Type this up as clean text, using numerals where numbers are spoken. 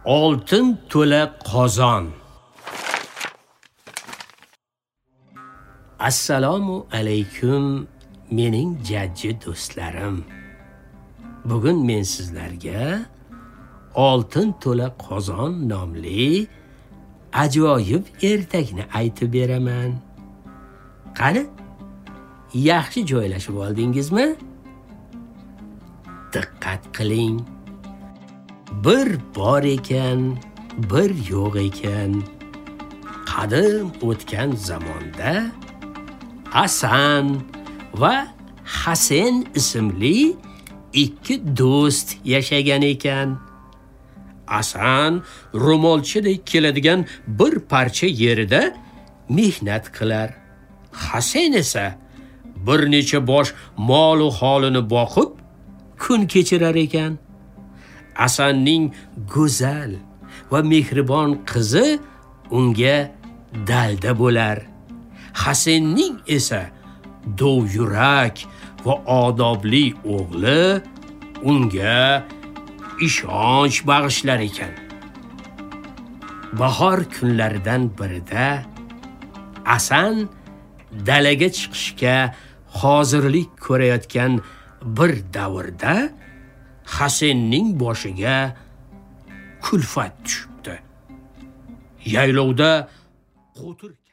Oltin to'la qozon. Assalomu alaykum mening jajji do'stlarim. Bugun men sizlarga Oltin to'la qozon nomli ajoyib ertakni aytib beraman. Qani, yaxshi joylashib oldingizmi? Diqqat qiling. Bir bor ekan, bir yo'q ekan. Qadim o'tgan zamonda Hasan va Hasen ismli ikki do'st yashagan ekan. Hasan ro'molchidek keladigan bir parcha yerida mehnat qilar. Hasen esa bir necha bosh mol va holini boqib kun kechirar ekan. Hasanning go'zal va mehribon qizi unga dalda bo'lar. Hasenning esa dovyurak va odobli o'g'li unga ishonch bag'ishlar ekan. Bahor kunlaridan birida Hasan dalaga chiqishga hozirlik ko'rayotgan bir davrda Hasenning boshiga kulfat tushibdi. Yaylovda qo'tir